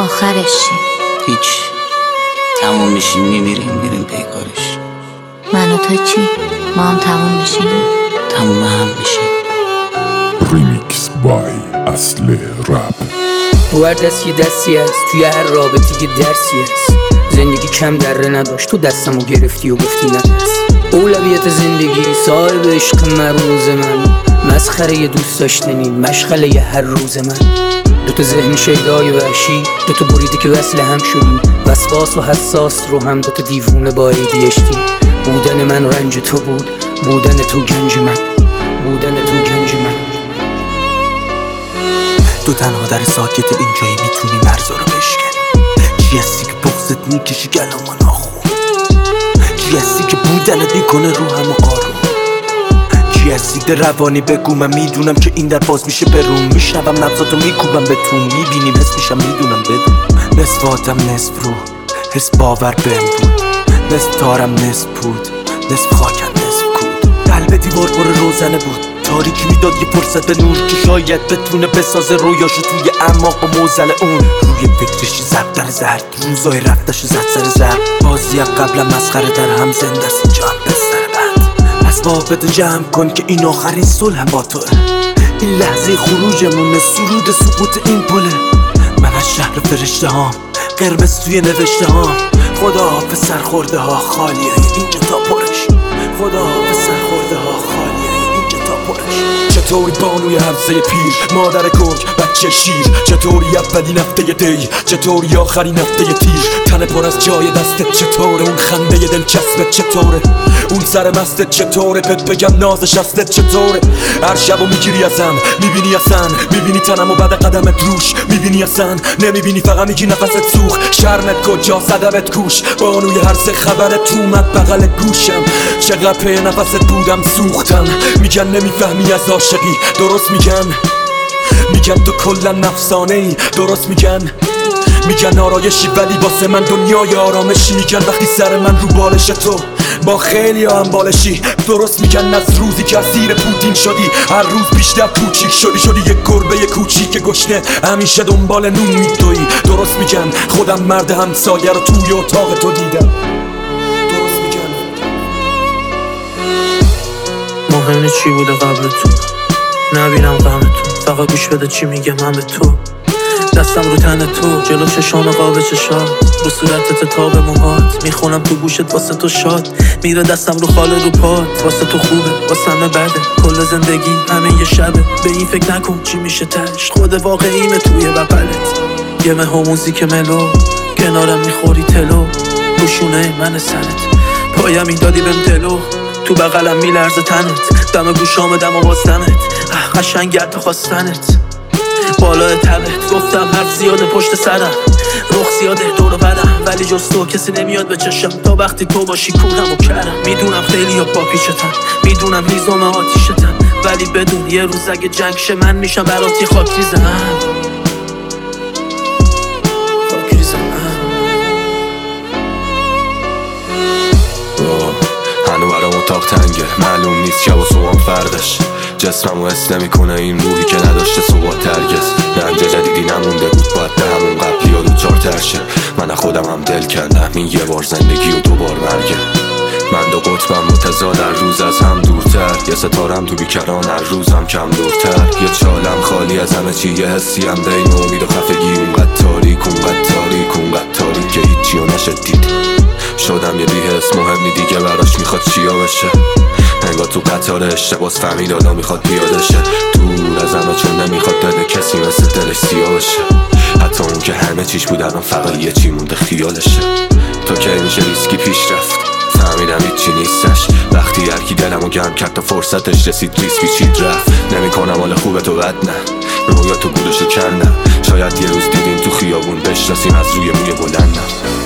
آخرش چی؟ هیچ. تموم میشیم میریم پیکارش. من و تو چی؟ ما هم تموم میشیم؟ تموم هم میشیم. ریمیکس بای اصل رپ. هر دست یه دستی هست، توی هر رابطی که درسی هست. زندگی کم دره نداشت، تو دستمو گرفتی و گفتی نترس. اولویت زندگی صاحب عشق مروز من، مسخره دوست داشتنی مشغله هر روز من. دوتا ذهن شیدای وحشی، دوتا بریده که وصل هم شدیم، وسواس و حساس رو هم دوتا دیوونه با ADHD. بودن من رنج تو بود، بودن تو گنج من، بودن تو گنج من. تو تنها در ساکت اینجایی میتونی مرزا رو بشکنی. چی هستی که بغضت میکشی گلامو ناخون؟ چی هستی که بودنت میکنه روحمو آروم؟ چی هستی ده روانی بگو، من میدونم که این در باز میشه بروم. میشنوم نبضاتو میکوبم به تو، میبینیم حس میشم میدونم بدون. نصف آدم نصف رو، حس باور بهم بود. نصف تارم نصف بود، نصف خاکم نصف کود. قلب دیوار پر روزنه بود، تاریکی میداد یه فرصت به نور که شاید بتونه بسازه رویاشو توی اعماق و موزل اون. روی فکرش زد در زرد، روزای رفتش زد سر زرد. بازی قبلم مسخره در هم زنده است، اینجا هم بستر بند. اسبابتو جمع کن که این آخرین صلح با توه. این لحظه خروجمونه، سرود سقوط این پله. من از شهر فرشته هام، قرمز توی نوشته هام. خدا حافظ سرخورده ها خالیه اینجا تا پرش. خدا حافظ سرخورده ها خالیه اینجا تا پرش. چطوری بانوی همسه پیر، مادر گرگ بچه شیر؟ چطوری اولین هفته دی، چطوری آخرین هفته تیر؟ تن پر از جای دستت چطوره؟ اون خنده دلچسبت چطوره؟ اون سر مستت چطوره؟ بهت بگم نازش هستت چطوره؟ هر شبو میگیری ازم، میبینی اصلا، میبینی تنمو بعد قدمت روش، میبینی اصلا، نمیبینی فقط میگی نفست سوخ. شرمت کجا صدبت کوش، بانوی هر سه خبرت اومد بغل گوشم. چقدر پی نفست بودم سوختم. میگن نمیفهمی از عاشقی، درست میگن تو کلا نفسانه ای، درست میگن آرایشی ولی واسه من دنیای آرامشی. میگن وقتی سر من رو بالش تو با خیلی هم بالشی، درست میگن از روزی که اسیر پوتین شدی هر روز بیشتر کوچیک شدی یک گربه کوچیک گشنه همیشه دنبال نون میدوی. درست میگن خودم مرد همسایه رو توی اتاق تو دیدم. درست میگن مهم چی بوده قبل تو، نبینم غم تو، فقط گوش بده چی میگم من به تو. دستم رو تن تو، جلو چشام قاب چشات، رو صورتت تاب موهات، میخونم تو گوشت واسه تو شاد. میره دستم رو خاله رو پات، واسه تو خوبه واسه همه بده. کل زندگی همه یه شبه، به این فکر نکن چی میشه تش. خود واقعیمه توی بغلت، یه مه و موزیک ملو، کنارم میخوری تلو، روشونه من سرت، پایم این دادی بهم دلو. تو بغلم میلرزه تنت، دم گوشام دم و باستنت، قشنگ تا خواستنت. بالای تبت گفتم حرف زیاده پشت سرم، رخ زیاده دور و بدم، ولی جز تو کسی نمیاد به چشم. تا وقتی تو باشی کونم و کرم. میدونم خیلی ها با پیشتن، میدونم هیزم آتیشتن، ولی بدون یه روز اگه جنگ شه من میشم براتی خاک ریزم. هنو برام اتاق تنگه، معلوم نیست شب و صبحم فردش. جسممو حس نمیکنه این روحی که نداشته ثبات هرگز. رنج جدیدی نمونده بود باید به همون قبلی ها دوچار ترشه. من خودم هم دل کردم این یه بار زندگی و دوبار مرگه. من دو قطبم متضاد، هر روز از هم دورتر. یه ستارم تو بیکران، هر روزم کم دورتر. یه چالم خالی از همه چی، یه حسی هم بین امید و خفگی. اونقدر تاریک که هیچی رو نشد دید. شدم یه بی‌حس مهمی دیگه براش میخواد چیا بشه. انگار تو قطار اشتباس فهمید حالا میخواد پیاده شه. دور از همه چون نمیخواد دل کسی مثل دلش سیاه بشه. حتی اون که همه چیش بود الان فقط یه چی مونده خیالشه. تو که میشه ریسکی پیش رفت، فهمیدم هیچی نیستش. وقتی هرکی دلمو گرم کرد تا فرصتش رسید ریس پیچید رفت. نمیکنم حال خوبه تو بد نه، رویا تو گولشو کندم. شاید یه روز دیدیم تو خیابون بشناسیم از روی موی بلندم.